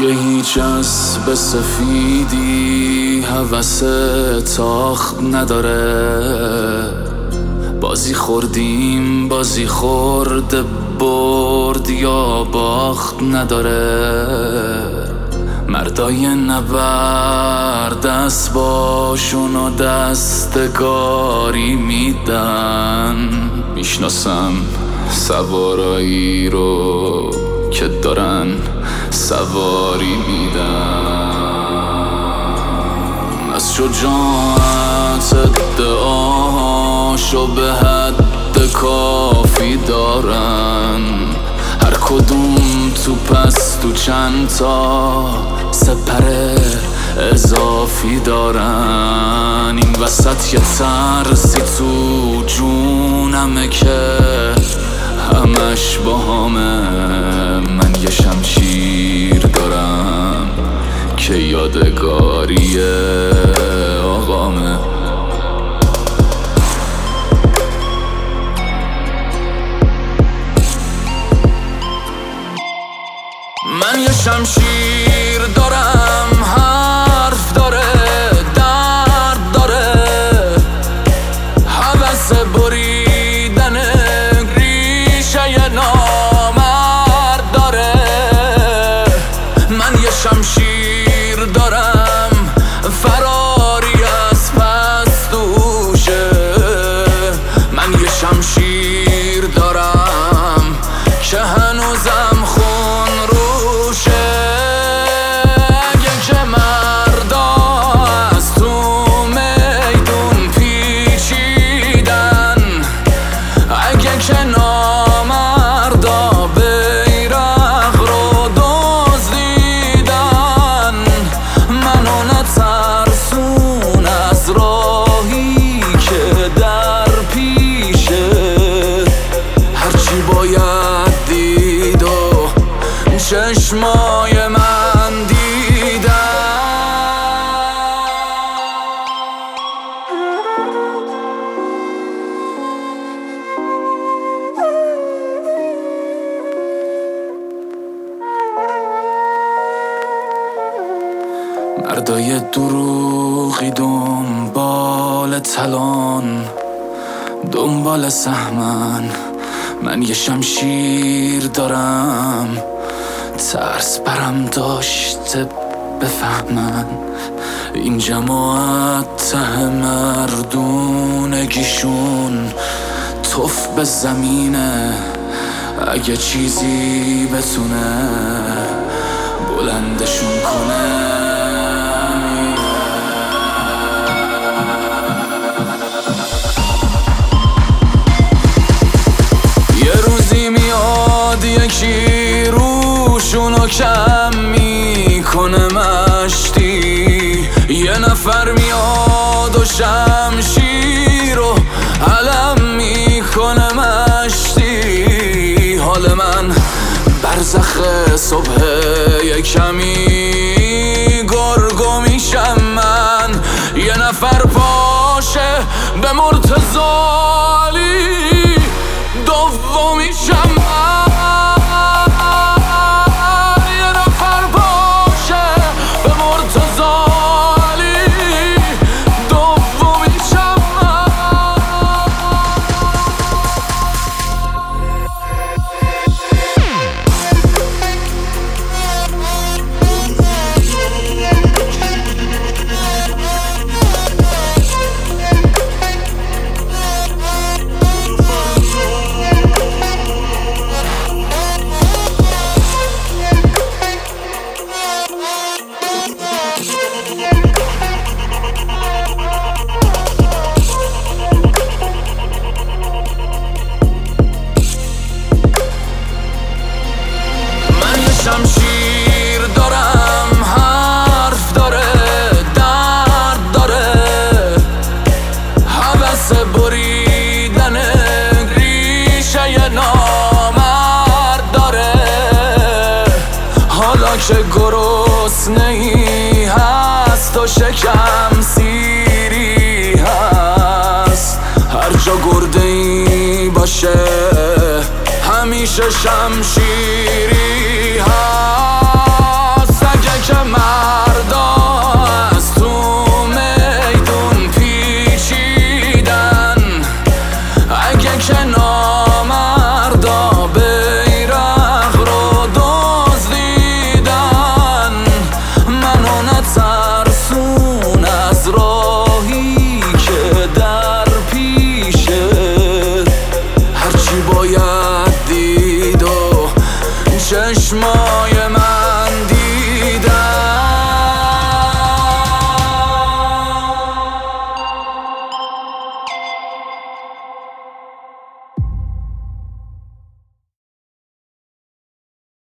که هیچ از به سفیدی هوس تاخت نداره. بازی خوردیم بازی خورده برد یا باخت نداره. مردای نبرد اسباشون و دستگاری میدن. میشناسم سوارایی رو که دارن سواری میدن. از شجاعت ادعاشو به حد کافی دارن. هر کدوم تو پس تو چند تا سپر اضافی دارن. این وسط یه ترسی تو جونمه که همش باهامه. من یه شمشیر دارم که یادگاری آقامه. من یه شمشیر دارم، حرف داره، درد داره، هوس بریدن ریشه نامرد داره. من یه شمشیر دارم، فراری از پس دوشه. من یه شمشیر دارم که هنوزم خون روشه. اگه که مردا از تو میدون پیچیدن، اگه که نامردا بیرق رو دزدیدن، منو نترسون از راهی که در پیشه. هرچی باید دید و چشمای من دیدن. مردای دروغی دنبال تلان، دنبال سهمن. من یه شمشیر دارم، ترس برم داشته بفهمن. این جماعت ته مردونگیشون توف به زمینه. اگه چیزی بتونه بلندشون کنه. یکی روشونو کم میکنه مشتی. یه نفر میاد و شمشیر و علم میکنه مشتی. حال من برزخ صبح یه کمی گرگو میشم من. یه نفر باشه به مرتضالی دومیشم من. شمشیر دارم، حرف داره، درد داره، هوس بریدن ریشه نامرد داره. حالا که گرسنه‌ای هست و شکم سیری هست، هر جا گرده‌ای باشه همیشه شمشیری هست.